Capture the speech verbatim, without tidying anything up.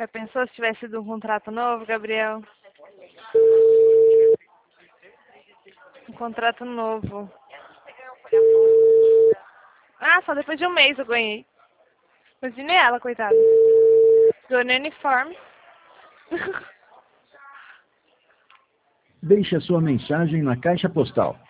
Já pensou se tivesse sido um contrato novo, Gabriel? Um contrato novo. Ah, só depois de um mês eu ganhei. Imagine ela, coitada. Ganhou no uniforme. Deixe a sua mensagem na caixa postal